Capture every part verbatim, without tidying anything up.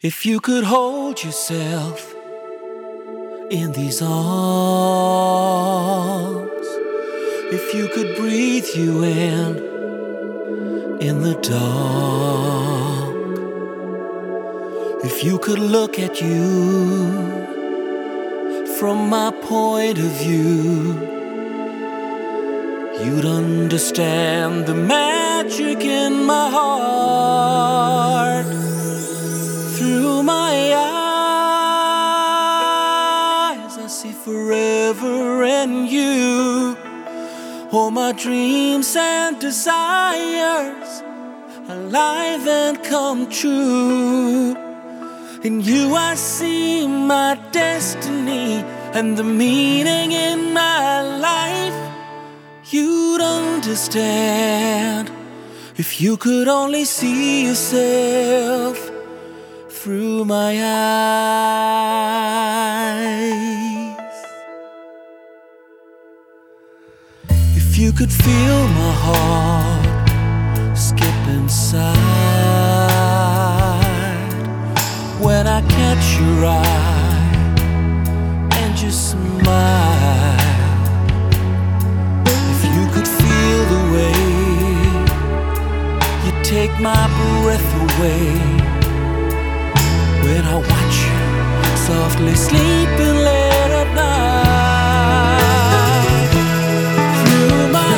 If you could hold yourself in these arms, if you could breathe you in in the dark, if you could look at you from my point of view, you'd understand the magic in my heart. Through my eyes I see forever and you, all my dreams and desires alive and come true. In you I see my destiny and the meaning in my life. You'd understand if you could only see yourself through my eyes. If you could feel my heart skip inside when I catch your eye and you smile, if you could feel the way you take my breath away when I watch you softly sleeping late at night. Through my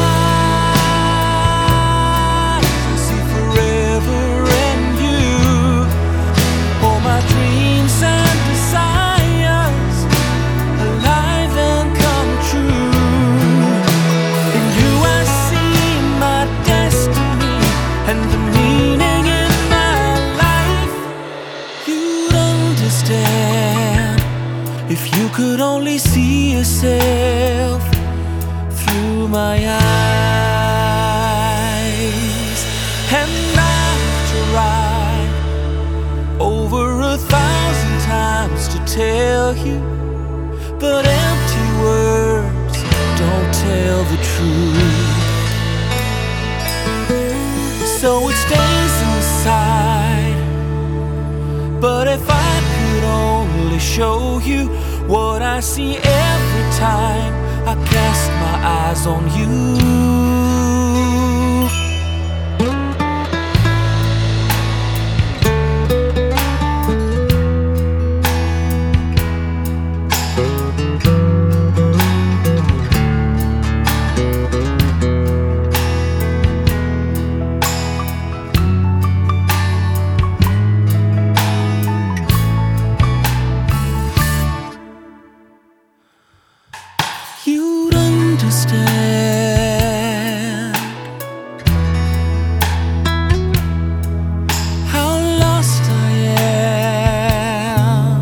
eyes I see forever and you, all my dreams and desires alive and come true. In you I see my destiny and the meaning in my life. You'd understand if you could only see yourself through my eyes. And I've tried over a thousand times to tell you, but empty words don't tell the truth. So it stays inside. But if I could only show you what I see every time I cast my eyes on you. You'd understand how lost I am.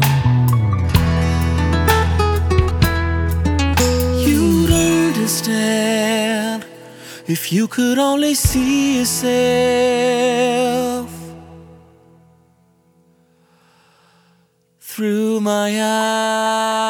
You'd understand if you could only see yourself through my eyes.